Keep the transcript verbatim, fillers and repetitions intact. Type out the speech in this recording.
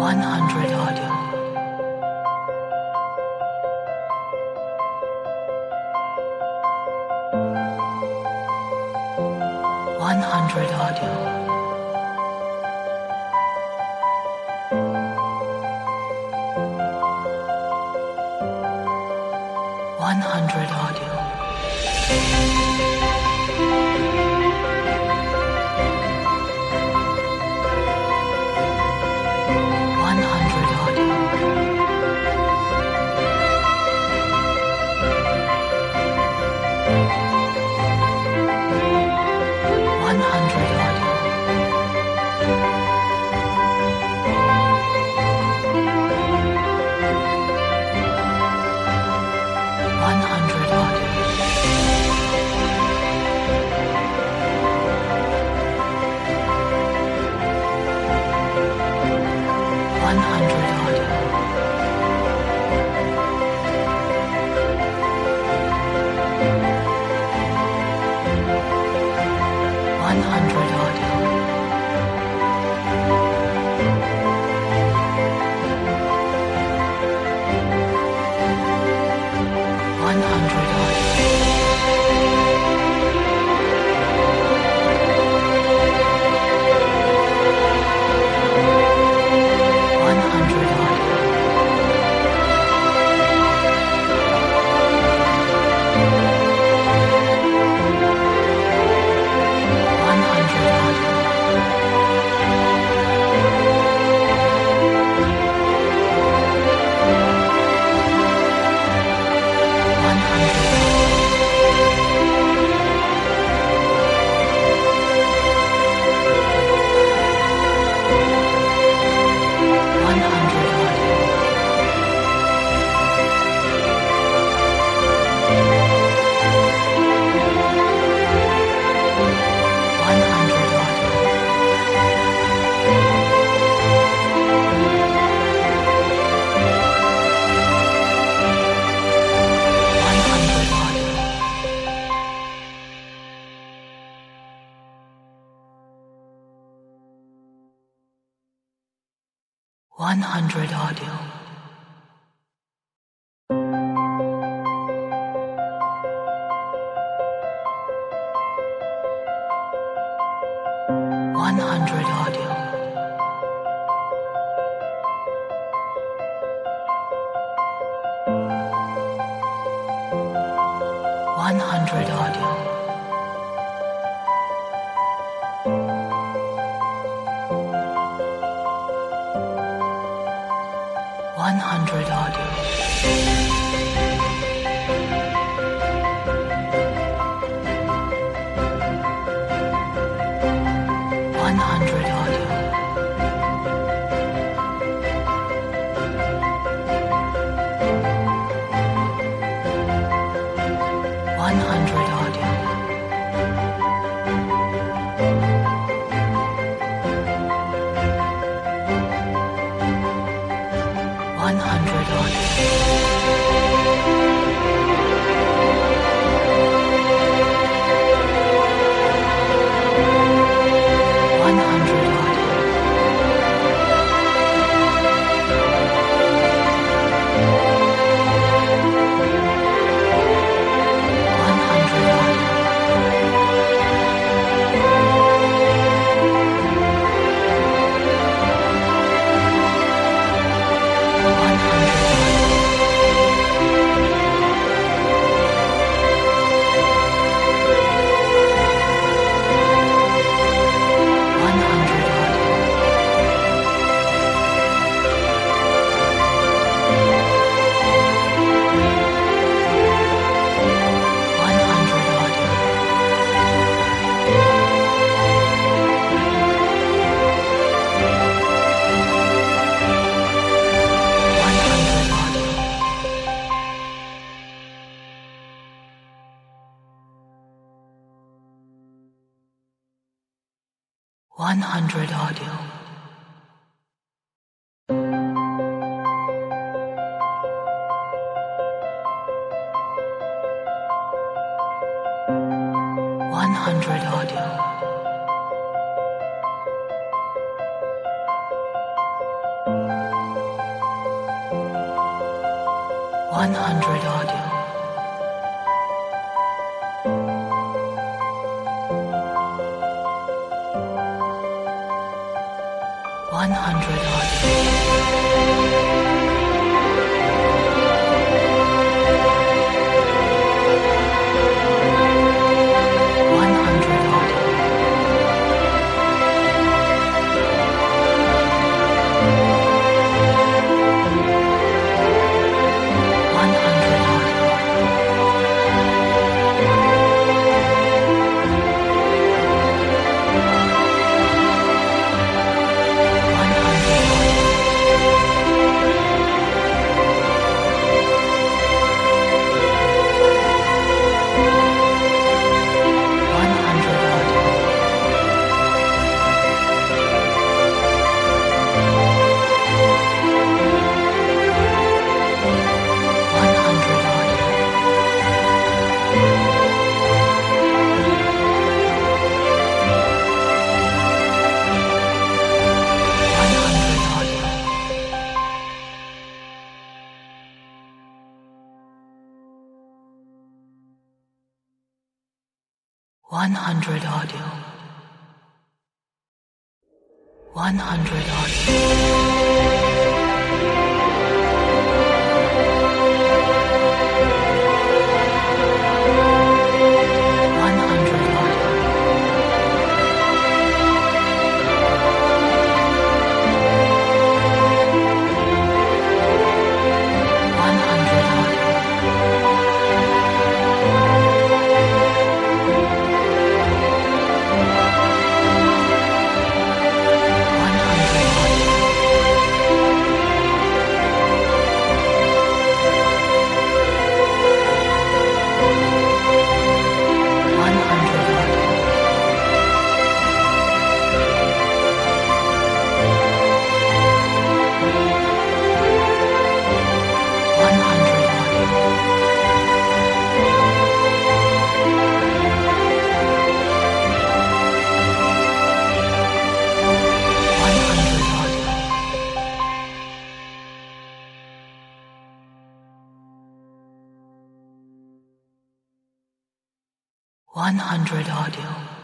hundred audio. one hundred audio. one hundred audio. one hundred audio. one hundred audio. one hundred audio. one hundred audio. one hundred audio. one hundred audio. one hundred audio. one hundred audio. one hundred one hundred audio. one hundred audio. one hundred audio. one hundred audio. one hundred audio. one hundred audio. one hundred audio. one hundred audio. one hundred audio. one hundred audio. one hundred audio. one hundred audio. one hundred one hundred audio. one hundred audio. one hundred audio. one hundred audio. one hundred audio. one hundred audio. one hundred audio. one hundred audio. one hundred audio. one hundred audio. one hundred audio.